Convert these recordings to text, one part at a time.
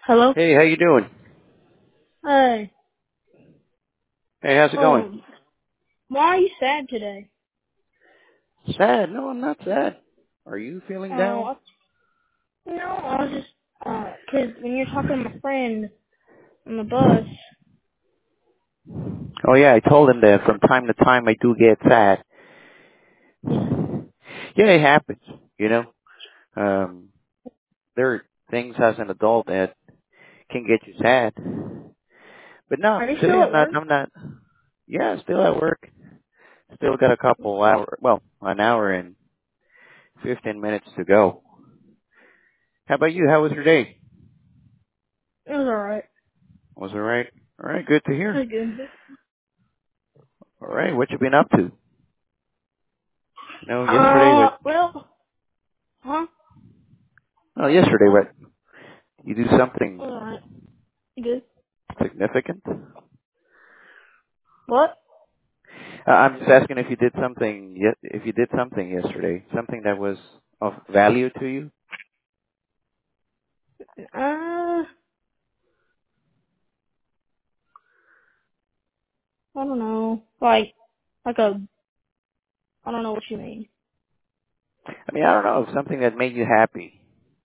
Hello? Hey, how you doing? Hey. Hey, how's it going? Um, why are you sad today? Sad? No, I'm not sad. Are you feeling down? What? No, I was just, 'cause when you're talking to my friend on the bus, Oh yeah, I told him that from time to time I do get sad. yeah. Yeah, it happens. You know, there are things as an adult that can get you sad. But no, Are you today still I'm at not. work? I'm not. Yeah, still at work. Still got a couple hour. Well, an hour and 15 minutes to go. How about you? How was your day? It was alright. Was it all right? All right, good to It hear. was good. All right, what you been up to? Yesterday, what? Well, huh? Oh, yesterday, Huh? what? You do It something was alright. Good. significant? What? I'm just asking if you did something if you did something yesterday, something that was of value to you. Uh, I don't know. I don't know what you mean. I mean, I don't know, something that made you happy.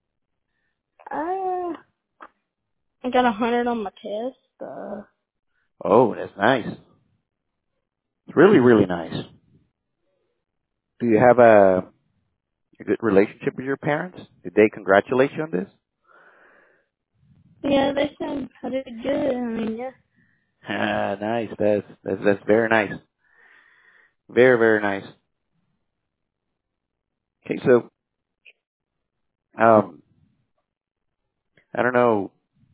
Uh, I got 100 on my test. Oh, that's nice. It's really, really nice. Do you have a good relationship with your parents? Did they congratulate you on this? Yeah, they said I did good. I mean, yeah. Ah, nice. That's very nice. Very, very nice. Okay, so um, I don't know.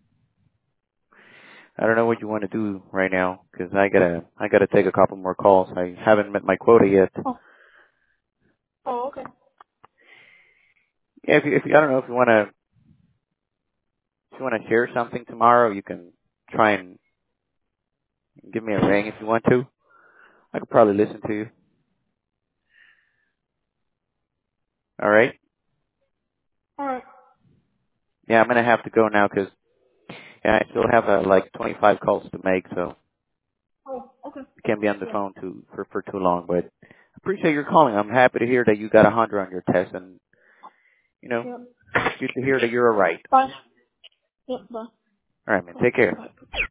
I don't know what you want to do right now because I gotta take a couple more calls. I haven't met my quota yet. Oh, okay. Yeah, if you I don't know if you wanna share something tomorrow, you can try and give me a ring if you want to. I could probably listen to you. All right. Alright. Yeah, I'm gonna have to go now 'cause yeah, I still have like 25 calls to make, so Oh, okay. I can't be on the Yeah. phone for too long. But I appreciate your calling. I'm happy to hear that you got 100 on your test, and you know, Yep. it's good to hear that you're all right. Bye. Yep, bye. All right, man. Take care. Bye.